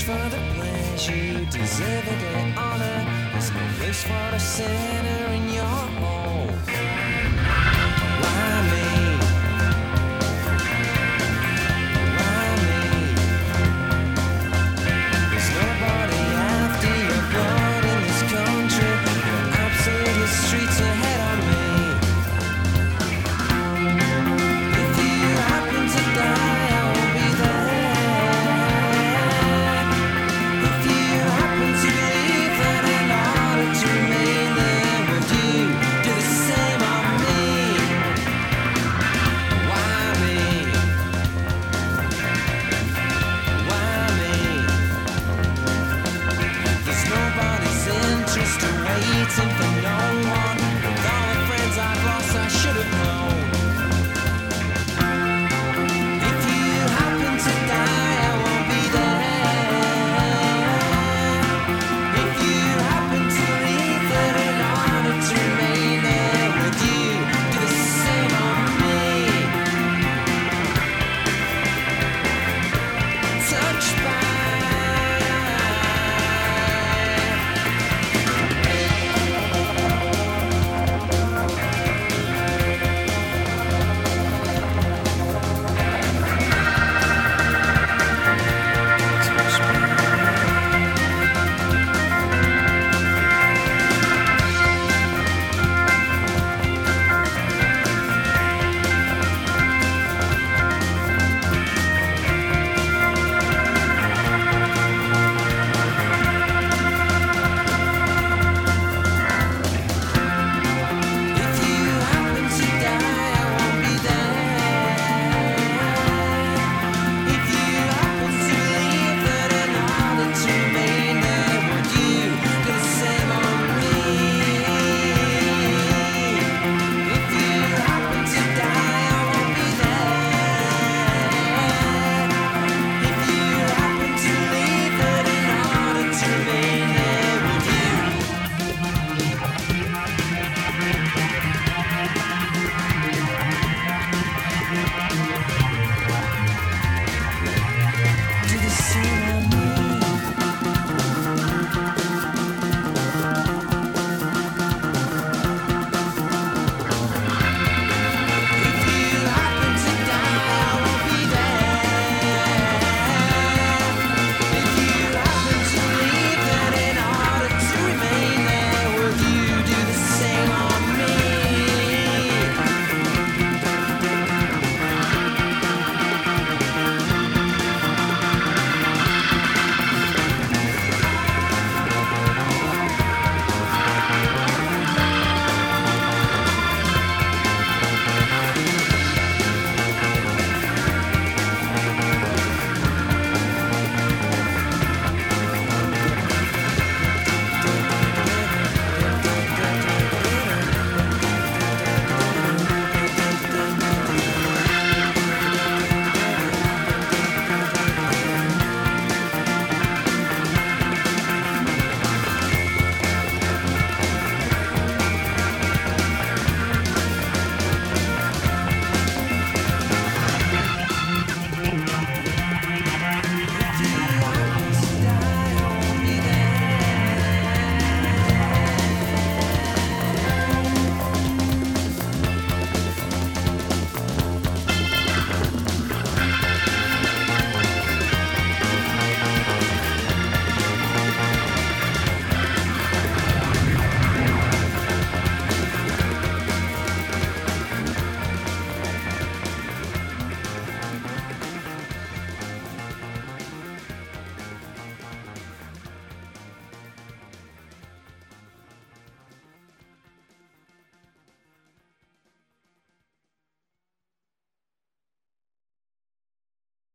for the pleasure you deservedly honor. There's no place for a sinner in your home. Why me? Why me? There's nobody after your blood in this country. You're absolutely streets ahead of me. If you happen to die, I will be there. If you happen to believe that in order to remain there, would you do the same on me? Why me? Why me? There's nobody's interest in waiting for no one. With all the friends I've lost, I should have known. If you happen to die, I won't be there. If you happen to leave that in order to remain there, would you do the same on me? Touched by